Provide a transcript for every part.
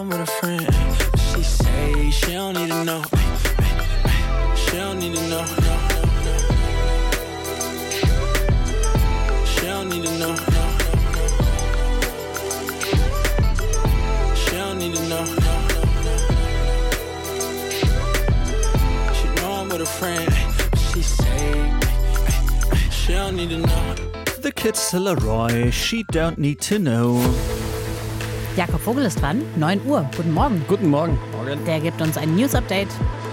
I'm with a friend. She say she don't need to know. She don't need to know. She don't need to know. She don't need to know. She know I'm with a friend. She say she don't need to know. The Kids Leroy, She Don't Need to Know. Jakob Vogel ist dran, 9 Uhr. Guten Morgen. Guten Morgen. Der gibt uns ein News-Update.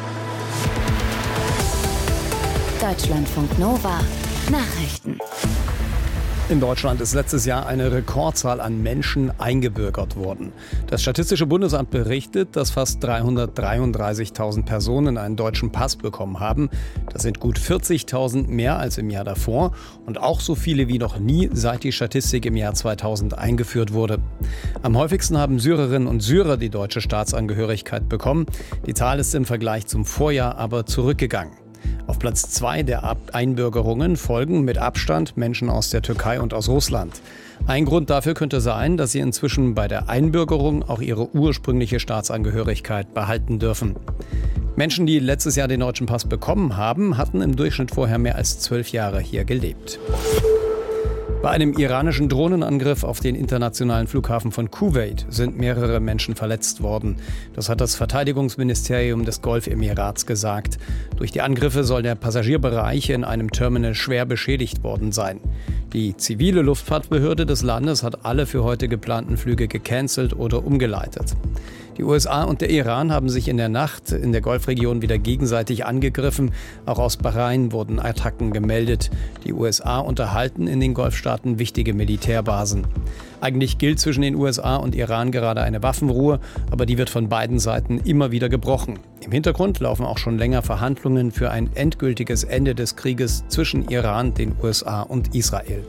Deutschlandfunk Nova. Nachrichten. In Deutschland ist letztes Jahr eine Rekordzahl an Menschen eingebürgert worden. Das Statistische Bundesamt berichtet, dass fast 333.000 Personen einen deutschen Pass bekommen haben. Das sind gut 40.000 mehr als im Jahr davor und auch so viele wie noch nie, seit die Statistik im Jahr 2000 eingeführt wurde. Am häufigsten haben Syrerinnen und Syrer die deutsche Staatsangehörigkeit bekommen. Die Zahl ist im Vergleich zum Vorjahr aber zurückgegangen. Auf Platz 2 der Einbürgerungen folgen mit Abstand Menschen aus der Türkei und aus Russland. Ein Grund dafür könnte sein, dass sie inzwischen bei der Einbürgerung auch ihre ursprüngliche Staatsangehörigkeit behalten dürfen. Menschen, die letztes Jahr den deutschen Pass bekommen haben, hatten im Durchschnitt vorher mehr als 12 Jahre hier gelebt. Bei einem iranischen Drohnenangriff auf den internationalen Flughafen von Kuwait sind mehrere Menschen verletzt worden. Das hat das Verteidigungsministerium des Golfemirats gesagt. Durch die Angriffe soll der Passagierbereich in einem Terminal schwer beschädigt worden sein. Die zivile Luftfahrtbehörde des Landes hat alle für heute geplanten Flüge gecancelt oder umgeleitet. Die USA und der Iran haben sich in der Nacht in der Golfregion wieder gegenseitig angegriffen. Auch aus Bahrain wurden Attacken gemeldet. Die USA unterhalten in den Golfstaaten wichtige Militärbasen. Eigentlich gilt zwischen den USA und Iran gerade eine Waffenruhe, aber die wird von beiden Seiten immer wieder gebrochen. Im Hintergrund laufen auch schon länger Verhandlungen für ein endgültiges Ende des Krieges zwischen Iran, den USA und Israel.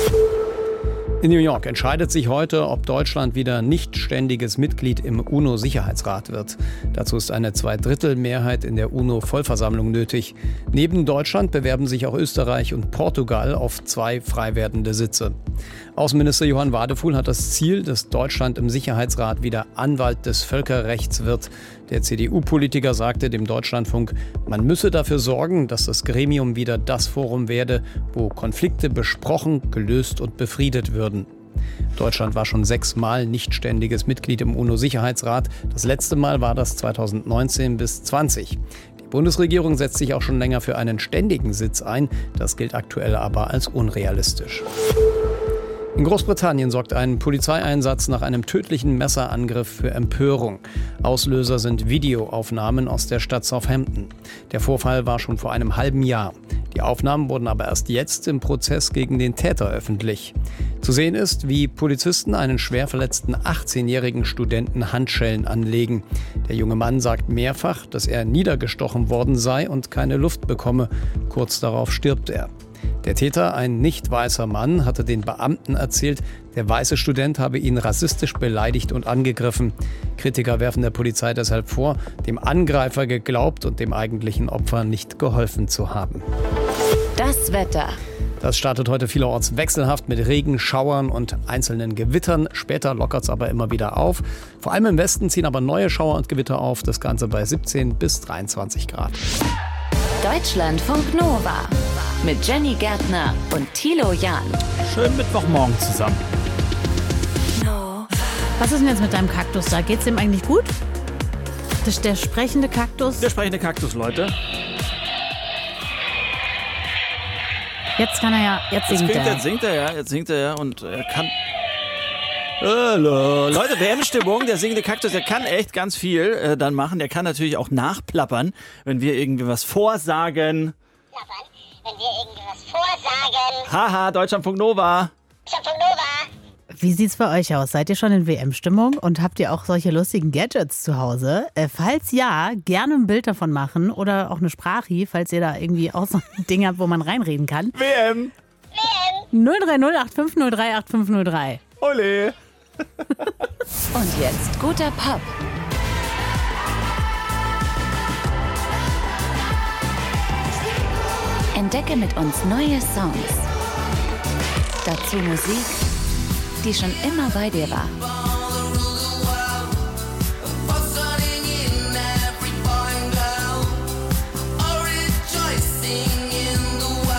In New York entscheidet sich heute, ob Deutschland wieder nicht ständiges Mitglied im UNO-Sicherheitsrat wird. Dazu ist eine Zweidrittelmehrheit in der UNO-Vollversammlung nötig. Neben Deutschland bewerben sich auch Österreich und Portugal auf 2 frei werdende Sitze. Außenminister Johann Wadefuhl hat das Ziel, dass Deutschland im Sicherheitsrat wieder Anwalt des Völkerrechts wird. Der CDU-Politiker sagte dem Deutschlandfunk, man müsse dafür sorgen, dass das Gremium wieder das Forum werde, wo Konflikte besprochen, gelöst und befriedet würden. Deutschland war schon 6 Mal nicht ständiges Mitglied im UNO-Sicherheitsrat. Das letzte Mal war das 2019 bis 2020. Die Bundesregierung setzt sich auch schon länger für einen ständigen Sitz ein. Das gilt aktuell aber als unrealistisch. In Großbritannien sorgt ein Polizeieinsatz nach einem tödlichen Messerangriff für Empörung. Auslöser sind Videoaufnahmen aus der Stadt Southampton. Der Vorfall war schon vor einem halben Jahr. Die Aufnahmen wurden aber erst jetzt im Prozess gegen den Täter öffentlich. Zu sehen ist, wie Polizisten einen schwer verletzten 18-jährigen Studenten Handschellen anlegen. Der junge Mann sagt mehrfach, dass er niedergestochen worden sei und keine Luft bekomme. Kurz darauf stirbt er. Der Täter, ein nicht weißer Mann, hatte den Beamten erzählt, der weiße Student habe ihn rassistisch beleidigt und angegriffen. Kritiker werfen der Polizei deshalb vor, dem Angreifer geglaubt und dem eigentlichen Opfer nicht geholfen zu haben. Das Wetter. Das startet heute vielerorts wechselhaft mit Regen, Schauern und einzelnen Gewittern. Später lockert es aber immer wieder auf. Vor allem im Westen ziehen aber neue Schauer und Gewitter auf. Das Ganze bei 17 bis 23 Grad. Deutschlandfunk Nova. Mit Jenny Gärtner und Thilo Jahn. Schönen Mittwochmorgen zusammen. Was ist denn jetzt mit deinem Kaktus da? Geht's dem eigentlich gut? Das ist der sprechende Kaktus? Der sprechende Kaktus, Leute. Jetzt kann er ja, jetzt singt er. Jetzt singt er ja und er kann... Hallo. Leute, WM-Stimmung, der singende Kaktus, der kann echt ganz viel dann machen. Der kann natürlich auch nachplappern, wenn wir irgendwie was vorsagen. Haha, Deutschlandfunk Nova. Wie sieht's bei euch aus? Seid ihr schon in WM-Stimmung und habt ihr auch solche lustigen Gadgets zu Hause? Falls ja, gerne ein Bild davon machen oder auch eine Sprache, falls ihr da irgendwie auch so ein Ding habt, wo man reinreden kann. WM. 030 8503 8503. Ole. Und jetzt guter Pop. Entdecke mit uns neue Songs. Dazu Musik, die schon immer bei dir war.